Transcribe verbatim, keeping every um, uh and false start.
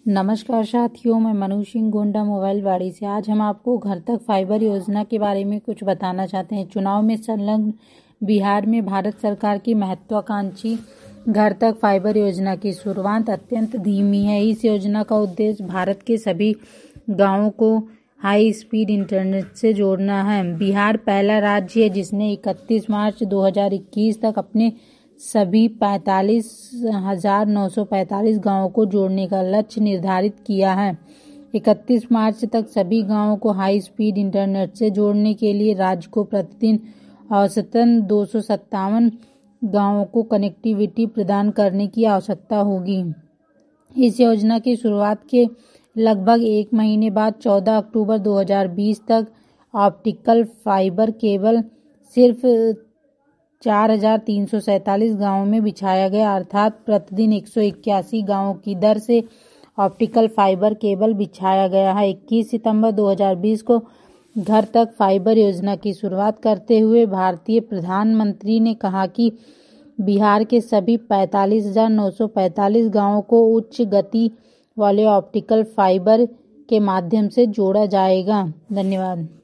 नमस्कार साथियों, मैं मनु सिंह गोंडा मोबाइल वाड़ी से। आज हम आपको घर तक फाइबर योजना के बारे में कुछ बताना चाहते हैं। चुनाव में संलग्न बिहार में भारत सरकार की महत्वाकांक्षी घर तक फाइबर योजना की शुरुआत अत्यंत धीमी है। इस योजना का उद्देश्य भारत के सभी गांवों को हाई स्पीड इंटरनेट से जोड़ना है। बिहार पहला राज्य है जिसने इकतीस मार्च दो हज़ार इक्कीस तक अपने सभी पैंतालीस हजार नौ सौ पैंतालीस गाँवों को जोड़ने का लक्ष्य निर्धारित किया है। इकतीस मार्च तक सभी गाँवों को हाई स्पीड इंटरनेट से जोड़ने के लिए राज्य को प्रतिदिन औसतन दो सौ सत्तावन गाँवों को कनेक्टिविटी प्रदान करने की आवश्यकता होगी। इस योजना की शुरुआत के लगभग एक महीने बाद चौदह अक्टूबर दो हज़ार बीस तक ऑप्टिकल फाइबर केबल सिर्फ चार हजार तीन सौ सैंतालीस गाँवों में बिछाया गया, अर्थात प्रतिदिन एक सौ इक्यासी गाँवों की दर से ऑप्टिकल फाइबर केबल बिछाया गया है। इक्कीस सितंबर दो हज़ार बीस को घर तक फाइबर योजना की शुरुआत करते हुए भारतीय प्रधानमंत्री ने कहा कि बिहार के सभी पैंतालीस हजार नौ सौ पैंतालीस गाँवों को उच्च गति वाले ऑप्टिकल फाइबर के माध्यम से जोड़ा जाएगा। धन्यवाद।